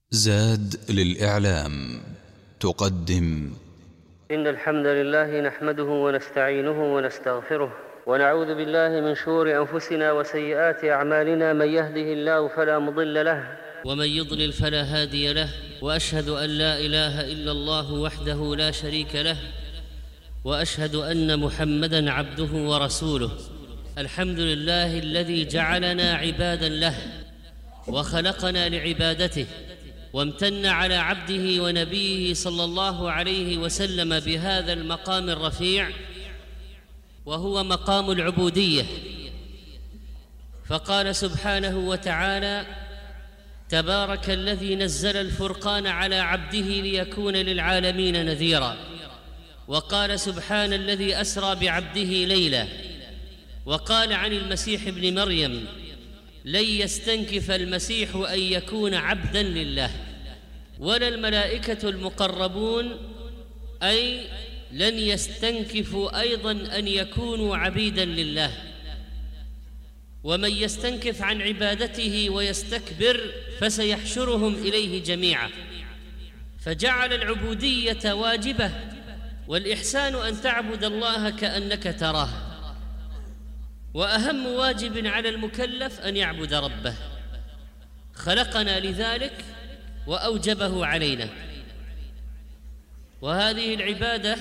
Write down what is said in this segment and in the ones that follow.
زاد للإعلام تقدم. إن الحمد لله نحمده ونستعينه ونستغفره ونعوذ بالله من شرور أنفسنا وسيئات أعمالنا. من يهده الله فلا مضل له ومن يضلل فلا هادي له، وأشهد أن لا إله إلا الله وحده لا شريك له، وأشهد أن محمدًا عبده ورسوله. الحمد لله الذي جعلنا عبادًا له وخلقنا لعبادته، وامتن على عبده ونبيه صلى الله عليه وسلم بهذا المقام الرفيع، وهو مقام العبودية. فقال سبحانه وتعالى: تبارك الذي نزل الفرقان على عبده ليكون للعالمين نذيرا. وقال سبحان الذي أسرى بعبده ليلا. وقال عن المسيح ابن مريم: لن يستنكف المسيح أن يكون عبداً لله، ولا الملائكة المقربون أي لن يستنكفوا أيضاً أن يكونوا عبيداً لله. ومن يستنكف عن عبادته ويستكبر فسيحشرهم إليه جميعاً. فجعل العبودية واجبة، والإحسان أن تعبد الله كأنك تراه. وأهم واجب على المكلف أن يعبد ربه، خلقنا لذلك وأوجبه علينا. وهذه العبادة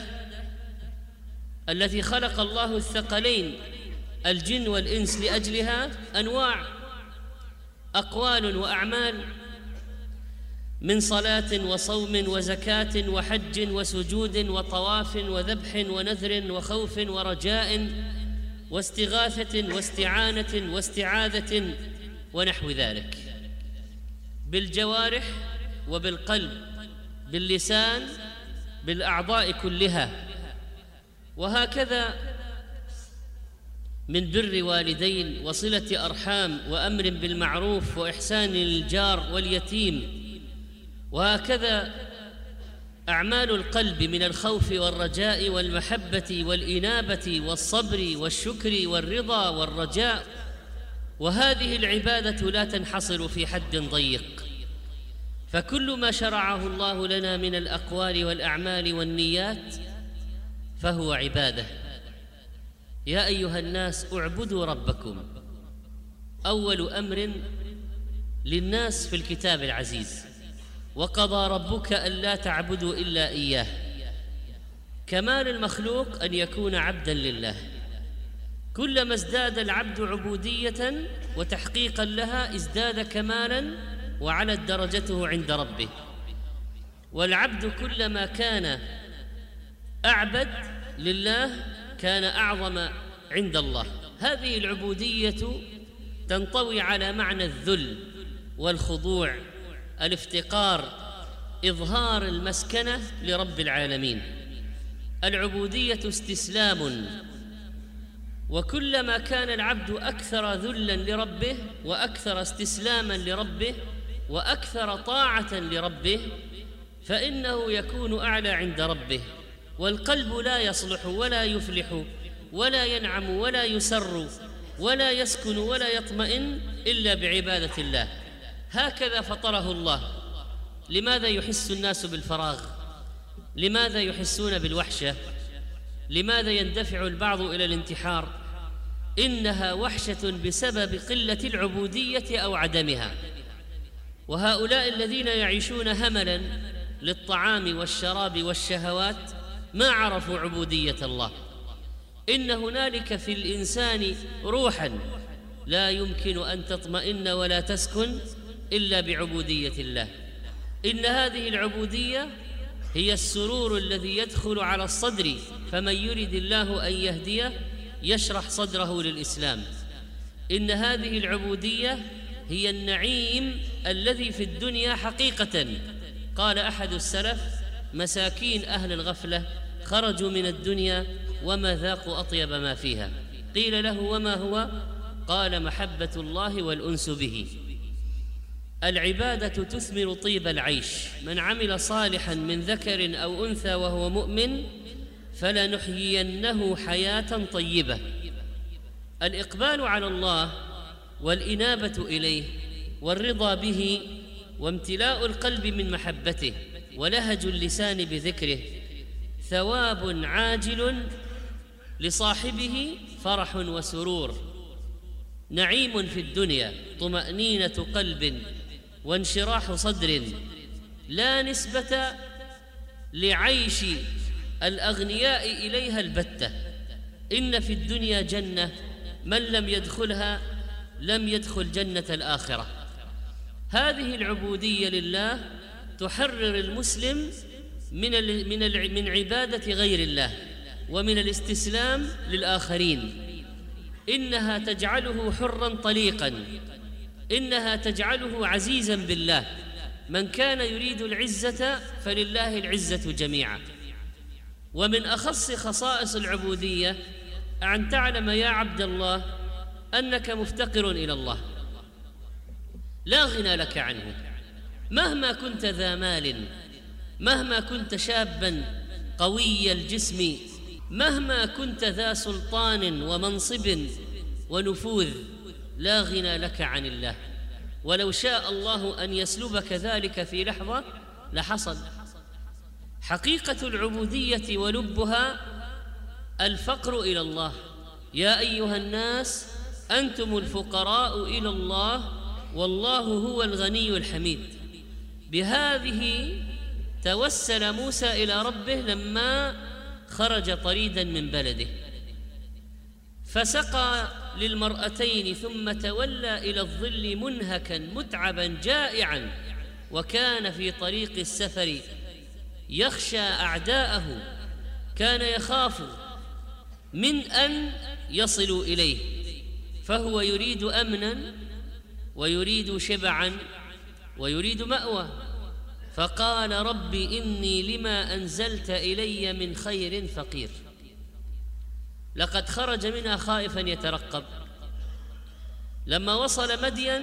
التي خلق الله الثقلين الجن والإنس لأجلها أنواع، أقوال وأعمال، من صلاة وصوم وزكاة وحج وسجود وطواف وذبح ونذر وخوف ورجاء واستغاثة واستعانة واستعاذة ونحو ذلك، بالجوارح وبالقلب، باللسان، بالأعضاء كلها. وهكذا من بر والدين وصلة أرحام وأمر بالمعروف وإحسان للجار واليتيم. وهكذا أعمال القلب من الخوف والرجاء والمحبة والإنابة والصبر والشكر والرضا والرجاء. وهذه العبادة لا تنحصر في حد ضيق، فكل ما شرعه الله لنا من الأقوال والأعمال والنيات فهو عبادة. يا أيها الناس اعبدوا ربكم، أول أمر للناس في الكتاب العزيز: وقضى ربك ألا تعبدوا إلا إياه. كمال المخلوق أن يكون عبداً لله. كلما ازداد العبد عبودية وتحقيقاً لها ازداد كمالاً وعلت درجته عند ربه. والعبد كلما كان أعبد لله كان أعظم عند الله. هذه العبودية تنطوي على معنى الذل والخضوع، الافتقار، إظهار المسكنة لرب العالمين. العبودية استسلام، وكلما كان العبد أكثر ذلاً لربه وأكثر استسلاماً لربه وأكثر طاعة لربه فإنه يكون أعلى عند ربه. والقلب لا يصلح ولا يفلح ولا ينعم ولا يسر ولا يسكن ولا يطمئن إلا بعبادة الله. هكذا فطره الله. لماذا يحس الناس بالفراغ؟ لماذا يحسون بالوحشة؟ لماذا يندفع البعض إلى الانتحار؟ إنها وحشة بسبب قلة العبودية أو عدمها. وهؤلاء الذين يعيشون هملاً للطعام والشراب والشهوات ما عرفوا عبودية الله. إن هنالك في الإنسان روحاً لا يمكن أن تطمئن ولا تسكن إلا بعبودية الله. إن هذه العبودية هي السرور الذي يدخل على الصدر، فمن يرد الله أن يهديه يشرح صدره للإسلام. إن هذه العبودية هي النعيم الذي في الدنيا حقيقة. قال أحد السلف: مساكين أهل الغفلة خرجوا من الدنيا وما ذاقوا أطيب ما فيها. قيل له: وما هو؟ قال: محبة الله والأنس به. العبادة تثمر طيب العيش. من عمل صالحاً من ذكر أو أنثى وهو مؤمن فلنحيينه حياة طيبة. الإقبال على الله والإنابة إليه والرضا به وامتلاء القلب من محبته ولهج اللسان بذكره ثواب عاجل لصاحبه فرح وسرور، نعيم في الدنيا، طمأنينة قلب وانشراح صدر، لا نسبة لعيش الأغنياء إليها البتة. إن في الدنيا جنة من لم يدخلها لم يدخل جنة الآخرة. هذه العبودية لله تحرر المسلم من عبادة غير الله ومن الاستسلام للآخرين. إنها تجعله حراً طليقاً، إنها تجعله عزيزاً بالله. من كان يريد العزة فلله العزة جميعاً. ومن أخص خصائص العبودية أن تعلم يا عبد الله أنك مفتقر إلى الله، لا غنى لك عنه، مهما كنت ذا مال، مهما كنت شاباً قوي الجسم، مهما كنت ذا سلطان ومنصب ونفوذ، لا غنى لك عن الله. ولو شاء الله أن يسلبك ذلك في لحظة لحصل. حقيقة العبودية ولبها الفقر إلى الله. يا أيها الناس أنتم الفقراء إلى الله والله هو الغني الحميد. بهذه توسل موسى إلى ربه لما خرج طريدا من بلده، فسقى للمرأتين ثم تولى إلى الظل منهكا متعبا جائعا، وكان في طريق السفر يخشى أعداءه، كان يخاف من أن يصلوا إليه، فهو يريد أمنا ويريد شبعا ويريد مأوى. فقال رب إني لما أنزلت إلي من خير فقير. لقد خرج منها خائفا يترقب. لما وصل مدين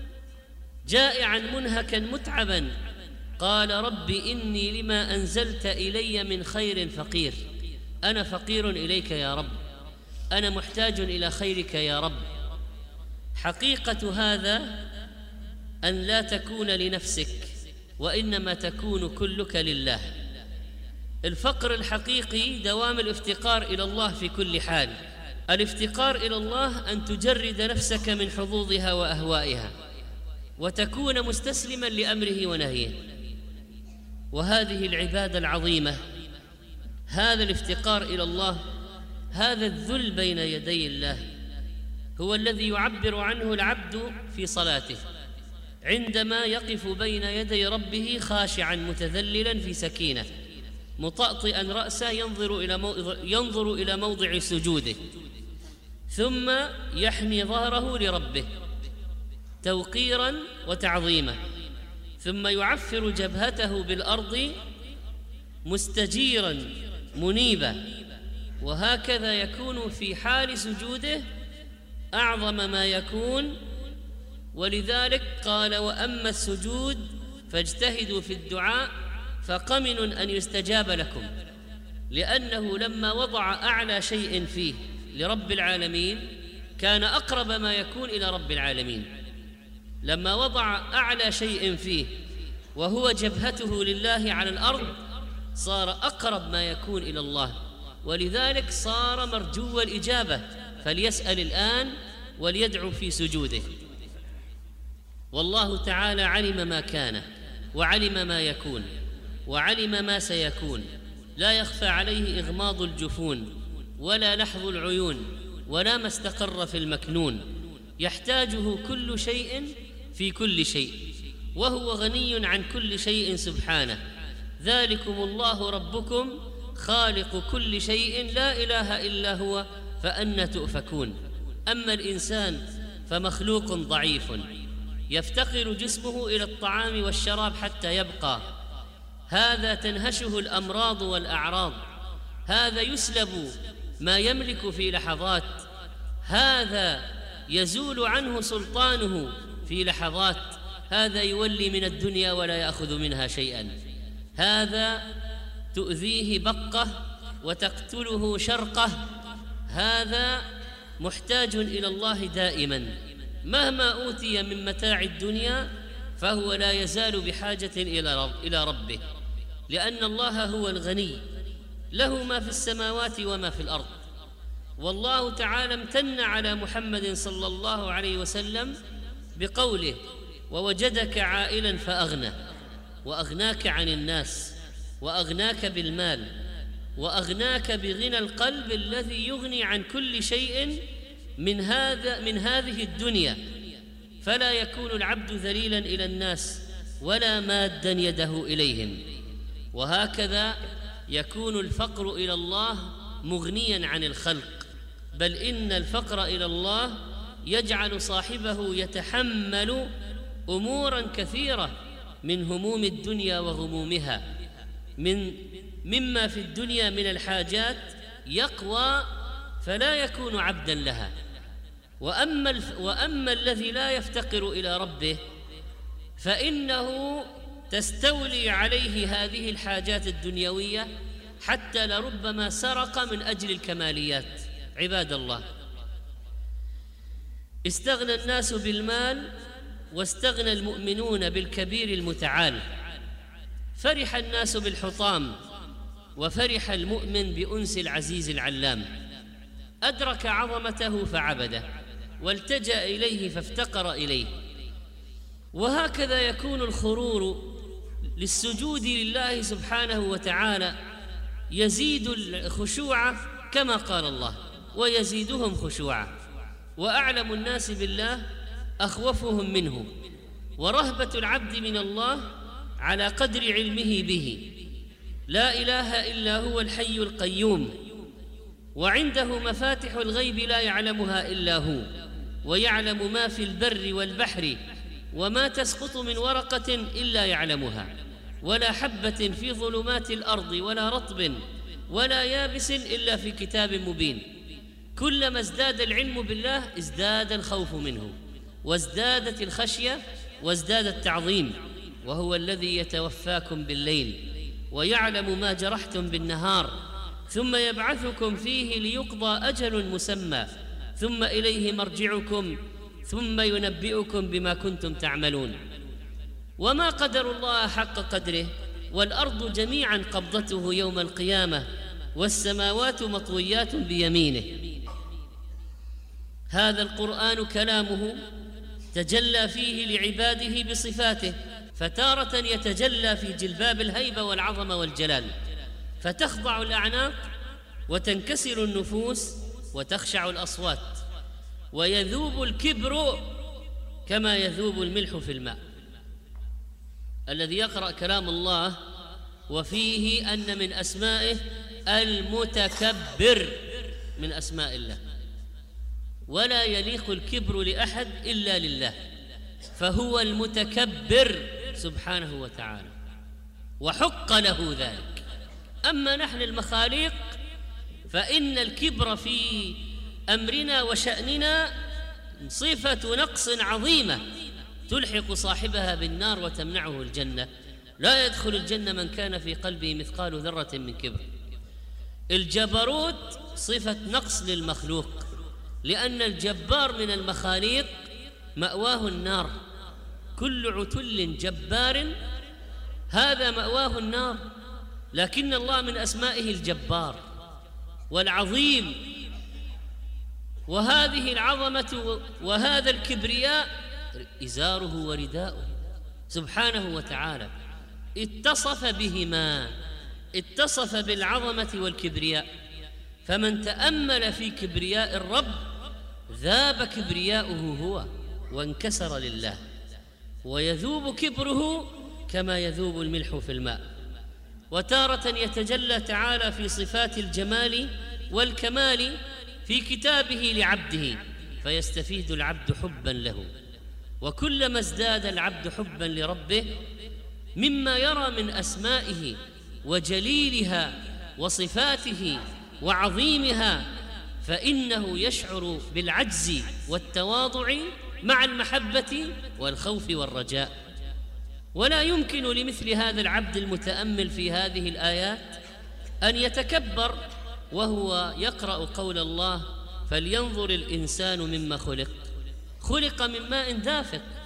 جائعا منهكا متعبا قال رب إني لما أنزلت إلي من خير فقير. أنا فقير إليك يا رب، أنا محتاج إلى خيرك يا رب. حقيقة هذا أن لا تكون لنفسك وإنما تكون كلك لله. الفقر الحقيقي دوام الافتقار إلى الله في كل حال. الافتقار إلى الله أن تجرد نفسك من حظوظها وأهوائها وتكون مستسلما لأمره ونهيه. وهذه العبادة العظيمة، هذا الافتقار إلى الله، هذا الذل بين يدي الله، هو الذي يعبر عنه العبد في صلاته عندما يقف بين يدي ربه خاشعا متذللا في سكينة مطأطئا رأسه ينظر إلى موضع سجوده، ثم يحني ظهره لربه توقيرا وتعظيما، ثم يعفر جبهته بالأرض مستجيرا منيبا. وهكذا يكون في حال سجوده أعظم ما يكون. ولذلك قال وأما السجود فاجتهدوا في الدعاء فقمن أن يستجاب لكم، لأنه لما وضع أعلى شيء فيه لرب العالمين كان أقرب ما يكون إلى رب العالمين. لما وضع أعلى شيء فيه وهو جبهته لله على الأرض صار أقرب ما يكون إلى الله، ولذلك صار مرجو الإجابة، فليسأل الآن وليدعو في سجوده. والله تعالى علم ما كان وعلم ما يكون وعلم ما سيكون، لا يخفى عليه إغماض الجفون ولا لحظ العيون ولا ما استقر في المكنون. يحتاجه كل شيء في كل شيء، وهو غني عن كل شيء سبحانه. ذلكم الله ربكم خالق كل شيء لا إله إلا هو فأنى تؤفكون. أما الإنسان فمخلوق ضعيف يفتقر جسمه إلى الطعام والشراب حتى يبقى، هذا تنهشه الأمراض والأعراض، هذا يسلب ما يملك في لحظات، هذا يزول عنه سلطانه في لحظات، هذا يولي من الدنيا ولا يأخذ منها شيئا، هذا تؤذيه بقة وتقتله شرقة، هذا محتاج إلى الله دائما. مهما أوتي من متاع الدنيا فهو لا يزال بحاجة إلى ربه، لأن الله هو الغني، له ما في السماوات وما في الأرض. والله تعالى امتن على محمد صلى الله عليه وسلم بقوله: ووجدك عائلا فأغنى، وأغناك عن الناس، وأغناك بالمال، وأغناك بغنى القلب الذي يغني عن كل شيء من هذه الدنيا، فلا يكون العبد ذليلا إلى الناس ولا مادا يده إليهم. وهكذا يكون الفقر إلى الله مغنيا عن الخلق، بل إن الفقر إلى الله يجعل صاحبه يتحمل أمورا كثيرة من هموم الدنيا وغمومها، مما في الدنيا من الحاجات يقوى فلا يكون عبدا لها. وأما الذي لا يفتقر إلى ربه فإنه تستولي عليه هذه الحاجات الدنيوية، حتى لربما سرق من أجل الكماليات. عباد الله، استغنى الناس بالمال واستغنى المؤمنون بالكبير المتعال، فرح الناس بالحطام وفرح المؤمن بأنس العزيز العلام، أدرك عظمته فعبده والتجأ إليه فافتقر إليه. وهكذا يكون الخرور للسجود لله سبحانه وتعالى يزيد الخشوع كما قال الله: ويزيدهم خشوعا. وأعلم الناس بالله أخوفهم منه، ورهبة العبد من الله على قدر علمه به. لا إله إلا هو الحي القيوم، وعنده مفاتح الغيب لا يعلمها إلا هو، ويعلم ما في البر والبحر، وما تسقط من ورقة إلا يعلمها، ولا حبة في ظلمات الأرض ولا رطب ولا يابس إلا في كتاب مبين. كلما ازداد العلم بالله ازداد الخوف منه، وازدادت الخشية، وازداد التعظيم. وهو الذي يتوفاكم بالليل ويعلم ما جرحتم بالنهار، ثم يبعثكم فيه ليقضى أجل مسمى، ثم إليه مرجعكم ثم ينبئكم بما كنتم تعملون. وما قدر الله حق قدره، والأرض جميعا قبضته يوم القيامة، والسماوات مطويات بيمينه. هذا القرآن كلامه تجلى فيه لعباده بصفاته، فتارة يتجلى في جلباب الهيبة والعظمة والجلال، فتخضع الأعناق وتنكسر النفوس وتخشع الأصوات، ويذوب الكبر كما يذوب الملح في الماء. الذي يقرأ كلام الله وفيه أن من أسمائه المتكبر من أسماء الله، ولا يليق الكبر لأحد إلا لله، فهو المتكبر سبحانه وتعالى، وحق له ذلك. أما نحن المخاليق فإن الكبر في أمرنا وشأننا صفة نقص عظيمة تلحق صاحبها بالنار وتمنعه الجنة. لا يدخل الجنة من كان في قلبه مثقال ذرة من كبر. الجبروت صفة نقص للمخلوق، لأن الجبار من المخاليق مأواه النار. كل عتل جبار هذا مأواه النار، لكن الله من أسمائه الجبار والعظيم. وهذه العظمة وهذا الكبرياء إزاره ورداؤه سبحانه وتعالى، اتصف بهما، اتصف بالعظمة والكبرياء. فمن تأمل في كبرياء الرب ذاب كبرياؤه هو وانكسر لله، ويذوب كبره كما يذوب الملح في الماء. وتارة يتجلى تعالى في صفات الجمال والكمال في كتابه لعبده، فيستفيد العبد حبا له. وكلما ازداد العبد حبا لربه مما يرى من أسمائه وجليلها وصفاته وعظيمها، فإنه يشعر بالعجز والتواضع مع المحبة والخوف والرجاء. ولا يمكن لمثل هذا العبد المتأمل في هذه الآيات أن يتكبر وهو يقرأ قول الله: فلينظر الإنسان مما خلق. خلق من ماء دافق،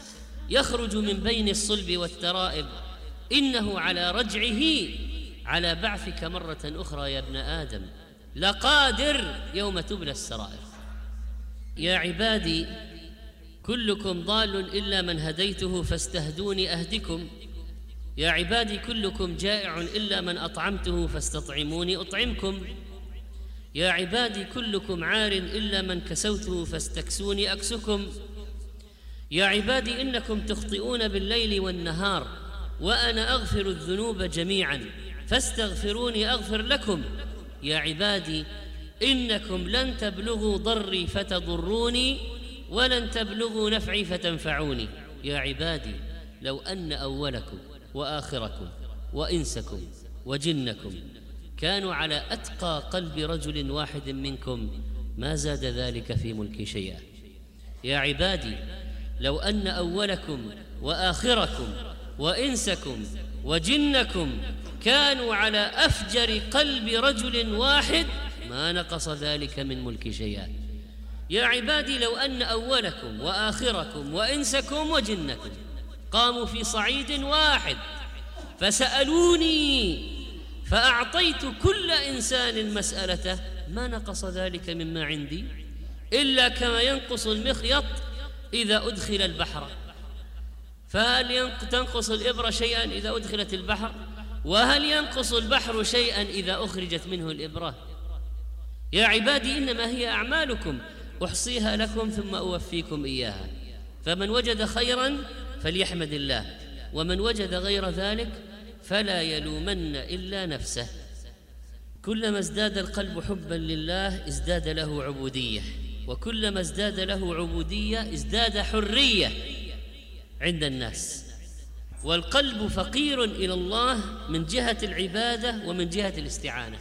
يخرج من بين الصلب والترائب، إنه على رجعه على بعثك مرة أخرى يا ابن آدم لقادر يوم تبلى السرائر. يا عبادي كلكم ضال إلا من هديته فاستهدوني أهدكم. يا عبادي كلكم جائع إلا من أطعمته فاستطعموني أطعمكم. يا عبادي كلكم عار إلا من كسوته فاستكسوني أكسكم. يا عبادي إنكم تخطئون بالليل والنهار وأنا أغفر الذنوب جميعا فاستغفروني أغفر لكم. يا عبادي إنكم لن تبلغوا ضري فتضروني ولن تبلغوا نفعي فتنفعوني. يا عبادي لو أن أولكم وآخركم وإنسكم وجنكم كانوا على أتقى قلب رجل واحد منكم ما زاد ذلك في ملكي شيئا. يا عبادي لو أن أولكم وآخركم وإنسكم وجنكم كانوا على أفجر قلب رجل واحد ما نقص ذلك من ملكي شيئا. يا عبادي لو أن أولكم وآخركم وإنسكم وجنكم قاموا في صعيد واحد فسألوني فأعطيت كل إنسان مسألته ما نقص ذلك مما عندي إلا كما ينقص المخيط إذا أدخل البحر. فهل تنقص الإبرة شيئا إذا أدخلت البحر؟ وهل ينقص البحر شيئا إذا أخرجت منه الإبرة؟ يا عبادي إنما هي أعمالكم أحصيها لكم ثم أوفيكم إياها، فمن وجد خيرا فليحمد الله، ومن وجد غير ذلك فلا يلومن إلا نفسه. كلما ازداد القلب حبا لله ازداد له عبودية، وكلما ازداد له عبودية ازداد حرية عند الناس. والقلب فقير إلى الله من جهة العبادة ومن جهة الاستعانة،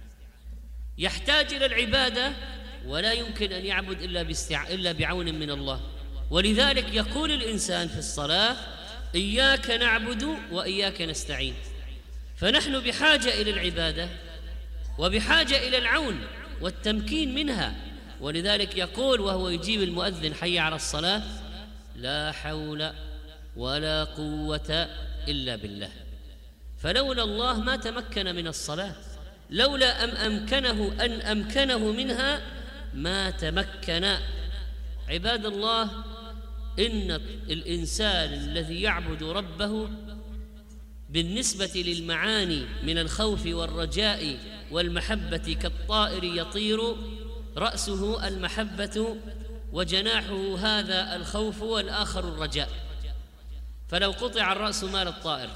يحتاج إلى العبادة ولا يمكن أن يعبد إلا بعون من الله. ولذلك يقول الإنسان في الصلاة إياك نعبد وإياك نستعين. فنحن بحاجة إلى العبادة وبحاجة إلى العون والتمكين منها. ولذلك يقول وهو يجيب المؤذن حي على الصلاة لا حول ولا قوة إلا بالله. فلولا الله ما تمكن من الصلاة، لولا أن أمكنه منها ما تمكن. عباد الله، إن الإنسان الذي يعبد ربه بالنسبة للمعاني من الخوف والرجاء والمحبة كالطائر يطير رأسه المحبة وجناحه هذا الخوف والآخر الرجاء. فلو قطع الرأس مال الطائر،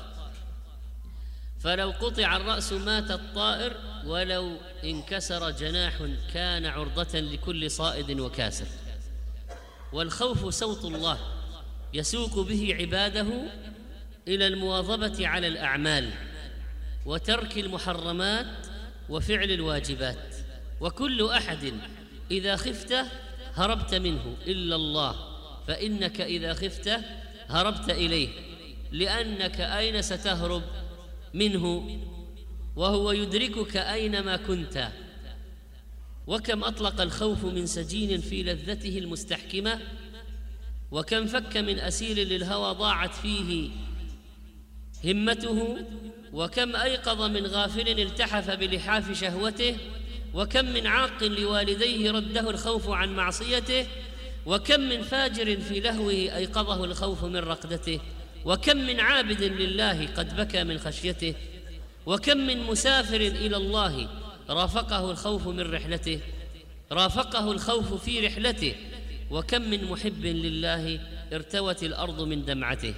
فلو قطع الرأس مات الطائر، ولو انكسر جناح كان عرضة لكل صائد وكاسر. والخوف صوت الله يسوق به عباده إلى المواظبة على الأعمال وترك المحرمات وفعل الواجبات. وكل أحد إذا خفته هربت منه إلا الله، فإنك إذا خفته هربت إليه، لأنك أين ستهرب منه وهو يدركك أينما كنت. وكم أطلق الخوف من سجين في لذته المستحكمة، وكم فك من أسير للهوى ضاعت فيه همته، وكم أيقظ من غافل التحف بلحاف شهوته، وكم من عاق لوالديه رده الخوف عن معصيته، وكم من فاجر في لهوه أيقظه الخوف من رقدته، وكم من عابد لله قد بكى من خشيته، وكم من مسافر إلى الله رافقه الخوف من رحلته، رافقه الخوف في رحلته، وكم من محب لله ارتوت الأرض من دمعته.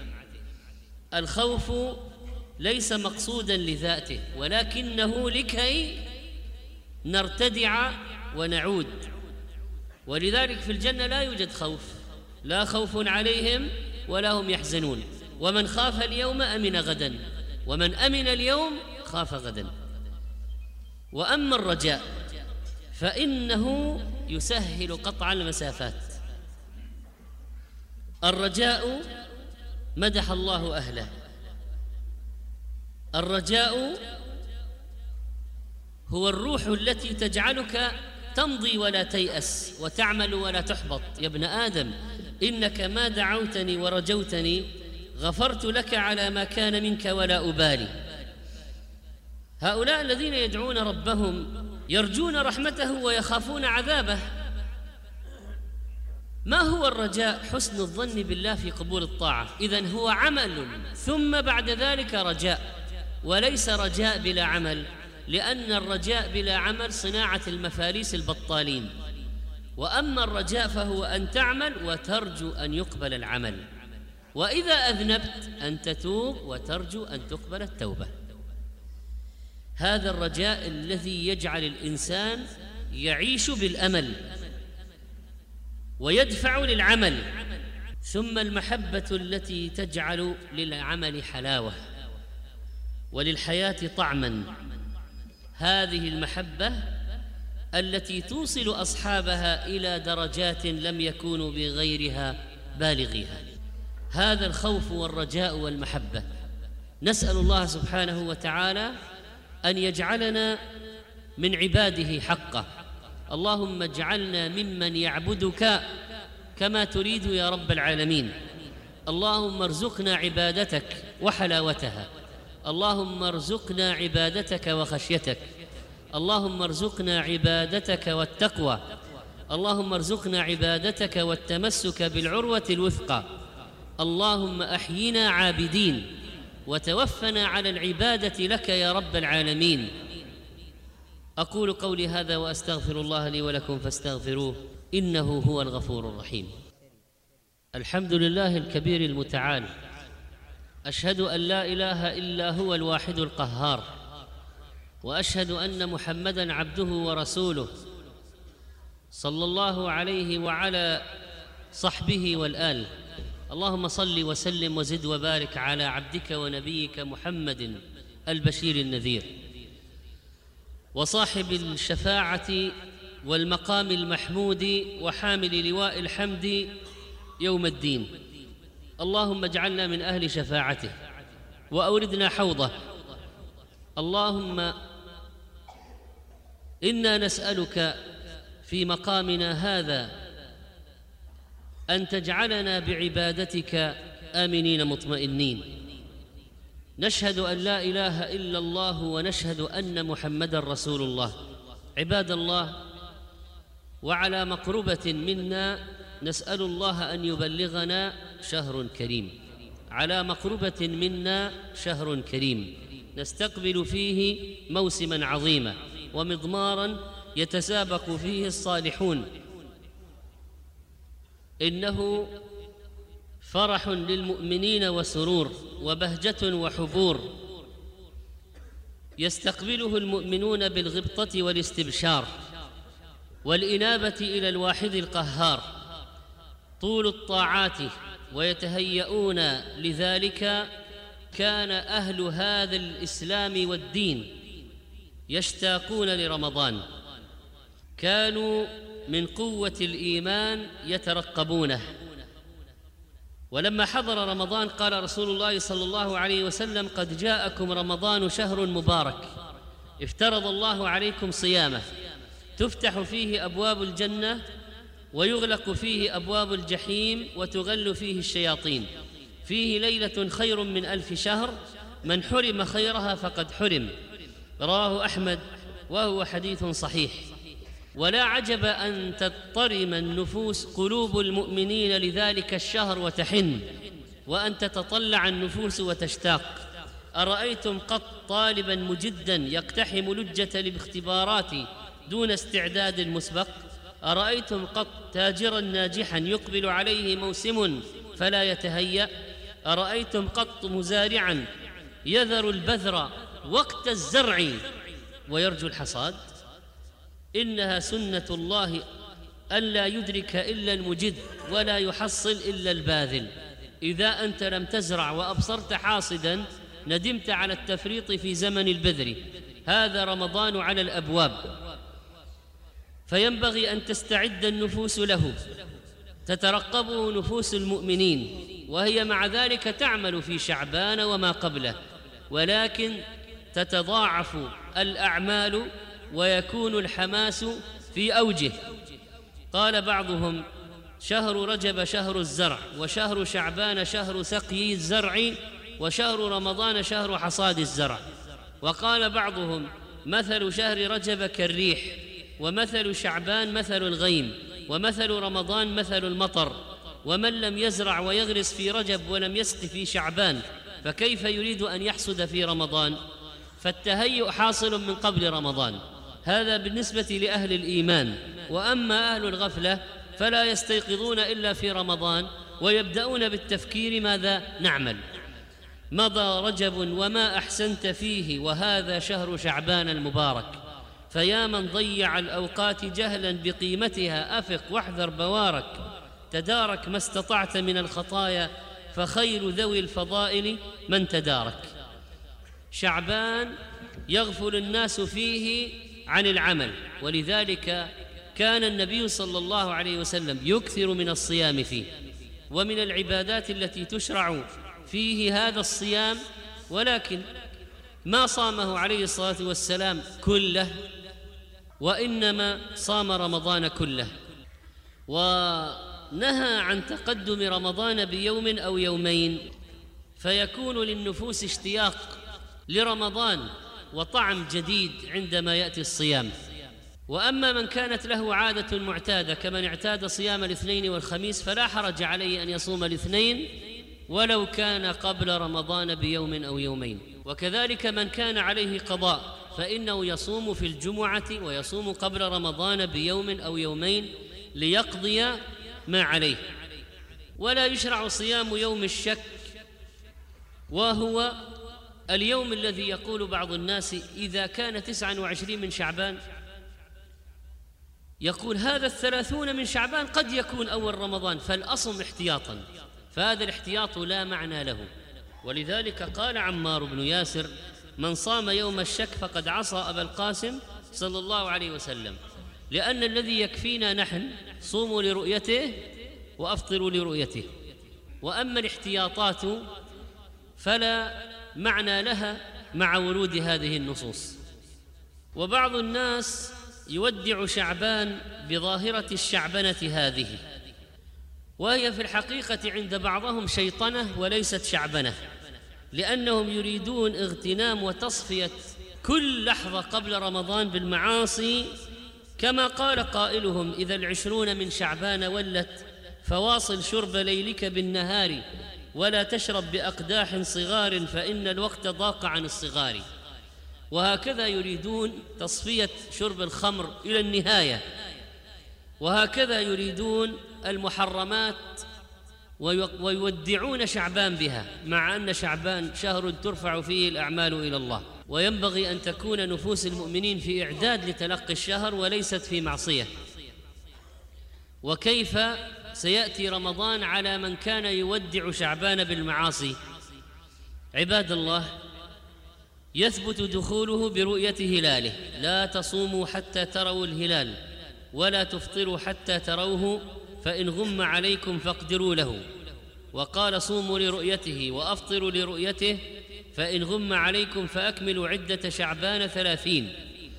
الخوف ليس مقصودا لذاته، ولكنه لكي نرتدع ونعود. ولذلك في الجنة لا يوجد خوف، لا خوف عليهم ولا هم يحزنون. ومن خاف اليوم أمن غدا، ومن أمن اليوم خاف غدا. وأما الرجاء فإنه يسهل قطع المسافات. الرجاء مدح الله أهله. الرجاء هو الروح التي تجعلك تمضي ولا تيأس وتعمل ولا تحبط. يا ابن آدم إنك ما دعوتني ورجوتني غفرت لك على ما كان منك ولا أبالي. هؤلاء الذين يدعون ربهم يرجون رحمته ويخافون عذابه. ما هو الرجاء؟ حسن الظن بالله في قبول الطاعة. إذن هو عمل ثم بعد ذلك رجاء، وليس رجاء بلا عمل، لأن الرجاء بلا عمل صناعة المفاريس البطالين، وأما الرجاء فهو أن تعمل وترجو أن يقبل العمل، وإذا أذنبت أن تتوب وترجو أن تقبل التوبة. هذا الرجاء الذي يجعل الإنسان يعيش بالأمل ويدفع للعمل. ثم المحبة التي تجعل للعمل حلاوة وللحياة طعما. هذه المحبة التي توصل أصحابها إلى درجات لم يكونوا بغيرها بالغيها. هذا الخوف والرجاء والمحبة. نسأل الله سبحانه وتعالى أن يجعلنا من عباده حقه. اللهم اجعلنا ممن يعبدك كما تريد يا رب العالمين. اللهم ارزقنا عبادتك وحلاوتها. اللهم ارزقنا عبادتك وخشيتك. اللهم ارزقنا عبادتك والتقوى. اللهم ارزقنا عبادتك والتمسك بالعروة الوثقى. اللهم أحينا عابدين وتوفنا على العبادة لك يا رب العالمين. أقول قولي هذا وأستغفر الله لي ولكم فاستغفروه إنه هو الغفور الرحيم. الحمد لله الكبير المتعال، أشهد أن لا إله إلا هو الواحد القهار، وأشهد أن محمدًا عبده ورسوله صلى الله عليه وعلى صحبه والآل. اللهم صل وسلم وزد وبارك على عبدك ونبيك محمد البشير النذير، وصاحب الشفاعة والمقام المحمود وحامل لواء الحمد يوم الدين. اللهم اجعلنا من أهل شفاعته وأوردنا حوضه. اللهم إنا نسألك في مقامنا هذا أن تجعلنا بعبادتك آمنين مطمئنين. نشهد أن لا إله إلا الله ونشهد أن محمدًا رسول الله. عباد الله، وعلى مقربة منا نسأل الله أن يبلغنا شهر كريم. على مقربة منا شهر كريم نستقبل فيه موسمًا عظيمًا ومضمارًا يتسابق فيه الصالحون. إنه فرح للمؤمنين وسرور وبهجة وحبور يستقبله المؤمنون بالغبطة والاستبشار والإنابة إلى الواحد القهار طول الطاعات، ويتهيئون لذلك. كان أهل هذا الإسلام والدين يشتاقون لرمضان، كانوا من قوة الإيمان يترقبونه. ولما حضر رمضان قال رسول الله صلى الله عليه وسلم: قد جاءكم رمضان شهر مبارك افترض الله عليكم صيامه، تفتح فيه أبواب الجنة ويغلق فيه أبواب الجحيم وتغل فيه الشياطين، فيه ليلة خير من 1000 شهر، من حرم خيرها فقد حرم. رواه أحمد وهو حديث صحيح. ولا عجب أن تضطرم النفوس قلوب المؤمنين لذلك الشهر وتحن، وأن تتطلع النفوس وتشتاق. أرأيتم قط طالبا مجدا يقتحم لجة الاختبارات دون استعداد مسبق؟ أرأيتم قط تاجرا ناجحا يقبل عليه موسم فلا يتهيأ؟ أرأيتم قط مزارعا يذر البذر وقت الزرع ويرجو الحصاد؟ إنها سنة الله ألا يدرك إلا المجد ولا يحصل إلا الباذل. إذا أنت لم تزرع وأبصرت حاصدا ندمت على التفريط في زمن البذر. هذا رمضان على الأبواب، فينبغي أن تستعد النفوس له، تترقبه نفوس المؤمنين، وهي مع ذلك تعمل في شعبان وما قبله، ولكن تتضاعف الأعمال ويكون الحماس في أوجه. قال بعضهم: شهر رجب شهر الزرع، وشهر شعبان شهر سقي الزرع، وشهر رمضان شهر حصاد الزرع. وقال بعضهم: مثل شهر رجب كالريح، ومثل شعبان مثل الغيم، ومثل رمضان مثل المطر. ومن لم يزرع ويغرس في رجب ولم يسق في شعبان فكيف يريد أن يحصد في رمضان؟ فالتهيؤ حاصل من قبل رمضان. هذا بالنسبة لأهل الإيمان. وأما أهل الغفلة فلا يستيقظون إلا في رمضان ويبدأون بالتفكير: ماذا نعمل؟ مضى رجب وما أحسنت فيه، وهذا شهر شعبان المبارك. فيا من ضيع الأوقات جهلا بقيمتها، أفق واحذر بوارك. تدارك ما استطعت من الخطايا، فخير ذوي الفضائل من تدارك. شعبان يغفل الناس فيه عن العمل، ولذلك كان النبي صلى الله عليه وسلم يكثر من الصيام فيه. ومن العبادات التي تشرع فيه هذا الصيام، ولكن ما صامه عليه الصلاة والسلام كله، وإنما صام رمضان كله، ونهى عن تقدم رمضان بيوم أو يومين، فيكون للنفوس اشتياق لرمضان وطعم جديد عندما يأتي الصيام. وأما من كانت له عادة معتادة كمن اعتاد صيام الاثنين والخميس فلا حرج عليه أن يصوم الاثنين ولو كان قبل رمضان بيوم أو يومين. وكذلك من كان عليه قضاء فإنه يصوم في الجمعة ويصوم قبل رمضان بيوم أو يومين ليقضي ما عليه. ولا يشرع صيام يوم الشك، وهو اليوم الذي يقول بعض الناس إذا كان 29 من شعبان، يقول هذا 30 من شعبان قد يكون أول رمضان، فالأصم احتياطا، فهذا الاحتياط لا معنى له. ولذلك قال عمار بن ياسر: من صام يوم الشك فقد عصى أبا القاسم صلى الله عليه وسلم، لأن الذي يكفينا نحن صوموا لرؤيته وأفطروا لرؤيته. وأما الاحتياطات فلا معنى لها مع ورود هذه النصوص. وبعض الناس يودع شعبان بظاهرة الشعبنة هذه، وهي في الحقيقة عند بعضهم شيطنة وليست شعبنة، لأنهم يريدون اغتنام وتصفية كل لحظة قبل رمضان بالمعاصي، كما قال قائلهم: إذا 20 من شعبان ولت فواصل شرب ليلك بالنهار، ولا تشرب بأقداح صغار فإن الوقت ضاق عن الصغار. وهكذا يريدون تصفية شرب الخمر إلى النهاية، وهكذا يريدون المحرمات ويودعون شعبان بها، مع أن شعبان شهر ترفع فيه الأعمال إلى الله، وينبغي أن تكون نفوس المؤمنين في إعداد لتلقي الشهر وليست في معصية. وكيف سيأتي رمضان على من كان يودع شعبان بالمعاصي؟ عباد الله، يثبت دخوله برؤية هلاله: لا تصوموا حتى تروا الهلال ولا تفطروا حتى تروه، فإن غم عليكم فاقدروا له. وقال: صوموا لرؤيته وأفطروا لرؤيته، فإن غم عليكم فأكملوا عدة شعبان 30.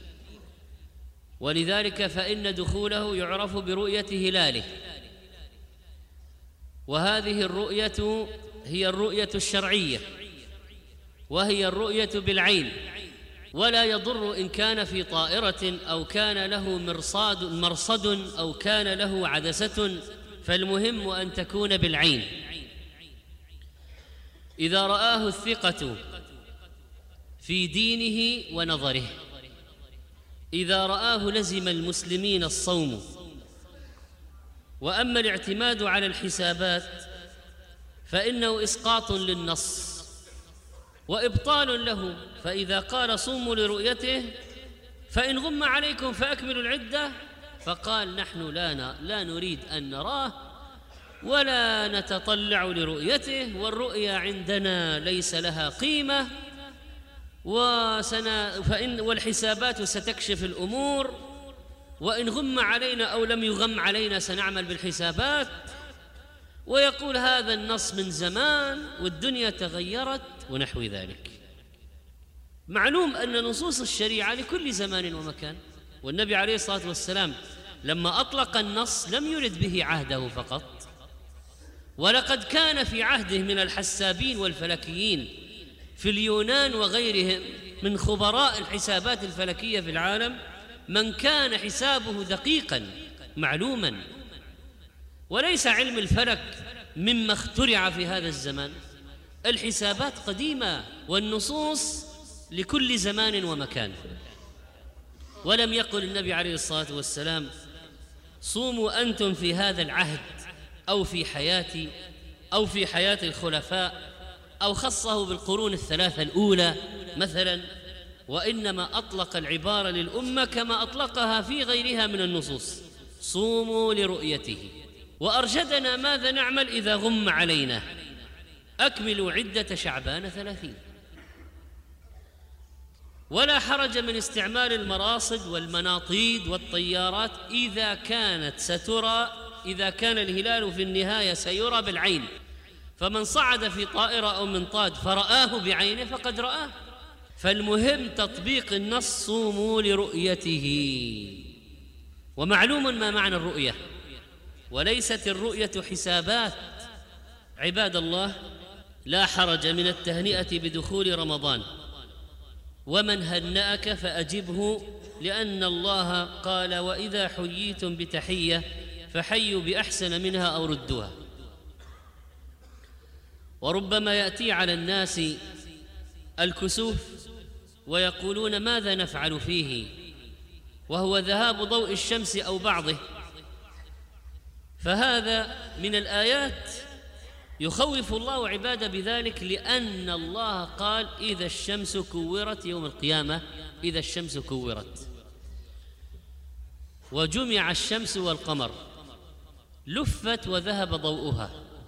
ولذلك فإن دخوله يعرف برؤية هلاله، وهذه الرؤية هي الرؤية الشرعية، وهي الرؤية بالعين، ولا يضر إن كان في طائرة أو كان له مرصد أو كان له عدسة، فالمهم أن تكون بالعين. إذا رآه الثقة في دينه ونظره، إذا رآه لزم المسلمين الصوم. وأما الاعتماد على الحسابات فإنه إسقاط للنص وإبطال له. فإذا قال: صوموا لرؤيته فإن غم عليكم فأكملوا العدة، فقال: نحن لا نريد أن نراه ولا نتطلع لرؤيته، والرؤيا عندنا ليس لها قيمة، والحسابات ستكشف الأمور، وإن غم علينا أو لم يغم علينا سنعمل بالحسابات. ويقول هذا النص من زمان والدنيا تغيرت ونحو ذلك. معلوم أن نصوص الشريعة لكل زمان ومكان، والنبي عليه الصلاة والسلام لما أطلق النص لم يرد به عهده فقط، ولقد كان في عهده من الحسابين والفلكيين في اليونان وغيرهم من خبراء الحسابات الفلكية في العالم من كان حسابه دقيقا معلوما. وليس علم الفلك مما اخترع في هذا الزمان، الحسابات قديمة والنصوص لكل زمان ومكان. ولم يقل النبي عليه الصلاة والسلام صوموا أنتم في هذا العهد أو في حياتي أو في حياة الخلفاء، أو خصه بالقرون الثلاثة الأولى مثلا، وإنما أطلق العبارة للأمة كما أطلقها في غيرها من النصوص: صوموا لرؤيته. وأرشدنا ماذا نعمل إذا غم علينا: أكملوا عدة شعبان 30. ولا حرج من استعمال المراصد والمناطيد والطيارات إذا كان الهلال في النهاية سيرى بالعين، فمن صعد في طائرة أو منطاد فرآه بعينه فقد رآه. فالمهم تطبيق النص: صوموا لرؤيته. ومعلوم ما معنى الرؤية، وليست الرؤية حسابات. عباد الله، لا حرج من التهنئة بدخول رمضان، ومن هنأك فأجبه، لأن الله قال: وإذا حييتم بتحية فحيوا بأحسن منها أو ردوها. وربما يأتي على الناس الكسوف ويقولون: ماذا نفعل فيه؟ وهو ذهاب ضوء الشمس أو بعضه. فهذا من الآيات يخوف الله عباده بذلك، لأن الله قال: إذا الشمس كورت يوم القيامة، إذا الشمس كورت، وجمع الشمس والقمر، لفت وذهب ضوءها.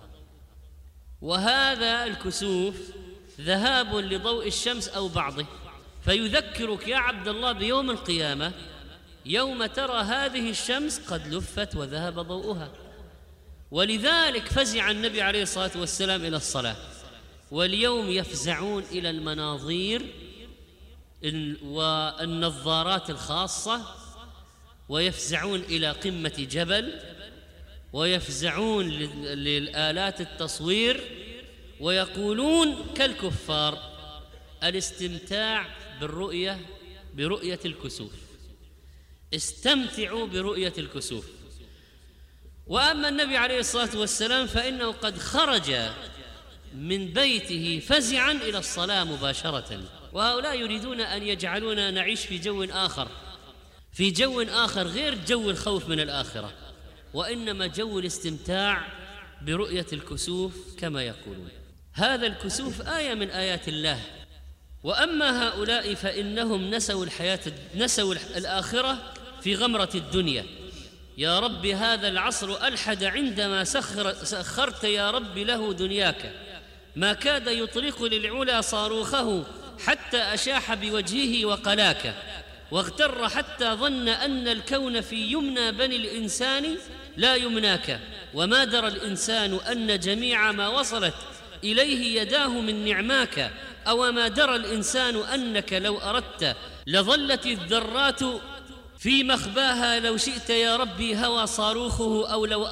وهذا الكسوف ذهاب لضوء الشمس أو بعضه، فيذكرك يا عبد الله بيوم القيامة يوم ترى هذه الشمس قد لفت وذهب ضوءها. ولذلك فزع النبي عليه الصلاة والسلام إلى الصلاة. واليوم يفزعون إلى المناظير والنظارات الخاصة، ويفزعون إلى قمة جبل، ويفزعون للآلات التصوير، ويقولون كالكفار: الاستمتاع برؤية الكسوف، استمتعوا برؤية الكسوف. وأما النبي عليه الصلاة والسلام فإنه قد خرج من بيته فزعا إلى الصلاة مباشرة. وهؤلاء يريدون أن يجعلونا نعيش في جو آخر غير جو الخوف من الآخرة، وإنما جو الاستمتاع برؤية الكسوف كما يقولون. هذا الكسوف آية من آيات الله. وأما هؤلاء فإنهم نسوا الآخرة في غمرة الدنيا. يا رب هذا العصر ألحد عندما سخرت يا رب له دنياك، ما كاد يطلق للعلا صاروخه حتى أشاح بوجهه وقلاك، واغتر حتى ظن أن الكون في يمنى بني الإنسان لا يمناك، وما درى الإنسان أن جميع ما وصلت إليه يداه من نعماك، أو ما درى الإنسان أنك لو أردت لظلت الذرات في مخباها، لو شئت يا ربي هوى صاروخه،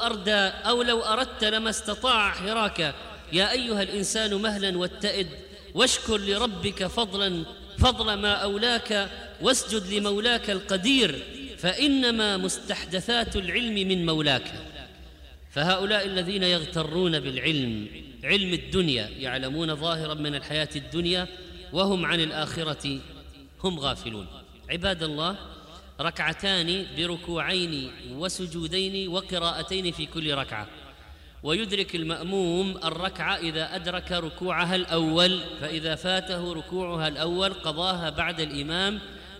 أو لو أردت لما استطاع حراك. يا أيها الإنسان مهلا واتئد، واشكر لربك فضل ما أولاك، واسجد لمولاك القدير، فإنما مستحدثات العلم من مولاك. فهؤلاء الذين يغترون بالعلم، علم الدنيا، يعلمون ظاهرا من الحياة الدنيا وهم عن الآخرة هم غافلون. عباد الله، ركعتان بركوعين وسجودين وقراءتين في كل ركعة، ويدرك المأموم الركعة إذا أدرك ركوعها الأول، فإذا فاته ركوعها الأول قضاها بعد الإمام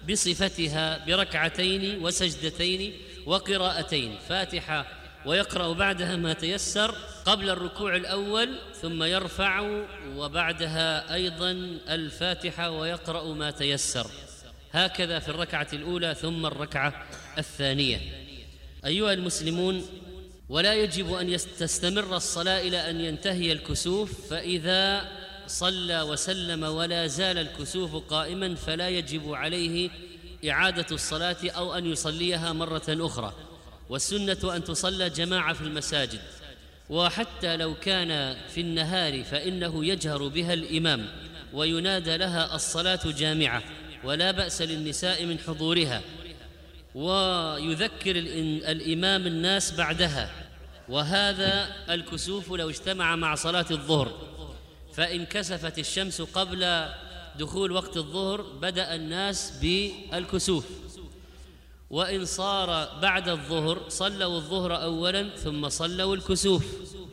بصفتها بركعتين وسجدتين وقراءتين، فاتحة ويقرأ بعدها ما تيسر قبل الركوع الأول، ثم يرفع وبعدها أيضا الفاتحة ويقرأ ما تيسر، هكذا في الركعة الأولى ثم الركعة الثانية. أيها المسلمون، ولا يجب أن تستمر الصلاة إلى أن ينتهي الكسوف، فإذا صلى وسلم ولا زال الكسوف قائما فلا يجب عليه إعادة الصلاة أو أن يصليها مرة أخرى، والسنة أن تصلى جماعة في المساجد، وحتى لو كان في النهار فإنه يجهر بها الإمام وينادى لها الصلاة جامعة، ولا بأس للنساء من حضورها، ويذكر الإمام الناس بعدها. وهذا الكسوف لو اجتمع مع صلاة الظهر، فإن كسفت الشمس قبل دخول وقت الظهر بدأ الناس بالكسوف، وإن صار بعد الظهر صلوا الظهر أولا ثم صلوا الكسوف.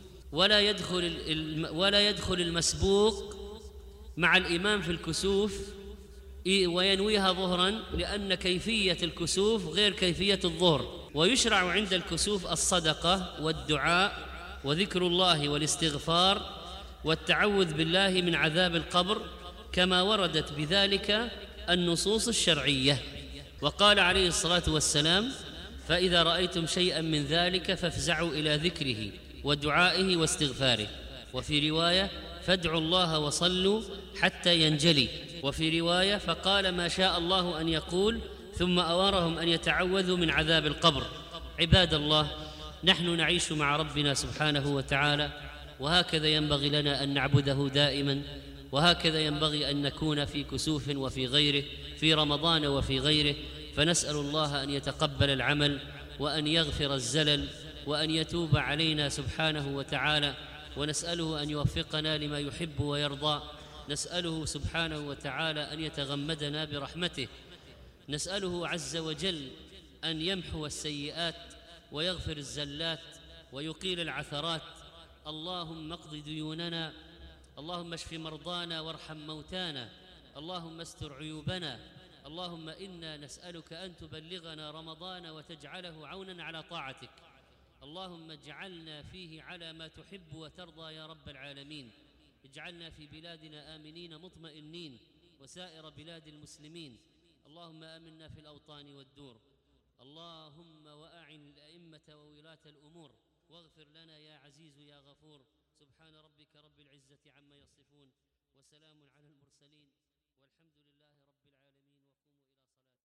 ولا يدخل المسبوق مع الإمام في الكسوف وينويها ظهرا، لأن كيفية الكسوف غير كيفية الظهر. ويشرع عند الكسوف الصدقة والدعاء وذكر الله والاستغفار والتعوذ بالله من عذاب القبر، كما وردت بذلك النصوص الشرعية. وقال عليه الصلاة والسلام: فإذا رأيتم شيئا من ذلك فافزعوا إلى ذكره ودعائه واستغفاره. وفي رواية: فادعوا الله وصلوا حتى ينجلي. وفي رواية: فقال ما شاء الله أن يقول، ثم أمرهم أن يتعوذوا من عذاب القبر. عباد الله، نحن نعيش مع ربنا سبحانه وتعالى، وهكذا ينبغي لنا أن نعبده دائما، وهكذا ينبغي أن نكون في كسوف وفي غيره، في رمضان وفي غيره. فنسأل الله أن يتقبل العمل وأن يغفر الزلل وأن يتوب علينا سبحانه وتعالى، ونسأله أن يوفقنا لما يحب ويرضى. نسأله سبحانه وتعالى أن يتغمدنا برحمته، نسأله عز وجل أن يمحو السيئات ويغفر الزلات ويقيل العثرات. اللهم اقض ديوننا، اللهم اشف مرضانا وارحم موتانا، اللهم استر عيوبنا. اللهم إنا نسألك أن تبلغنا رمضان وتجعله عونا على طاعتك. اللهم اجعلنا فيه على ما تحب وترضى يا رب العالمين. اجعلنا في بلادنا آمنين مطمئنين وسائر بلاد المسلمين. اللهم آمنا في الأوطان والدور. اللهم وأعن الأئمة وولاة الأمور، واغفر لنا يا عزيز يا غفور. سبحان ربك رب العزة عما يصفون، وسلام على المرسلين، والحمد لله رب العالمين.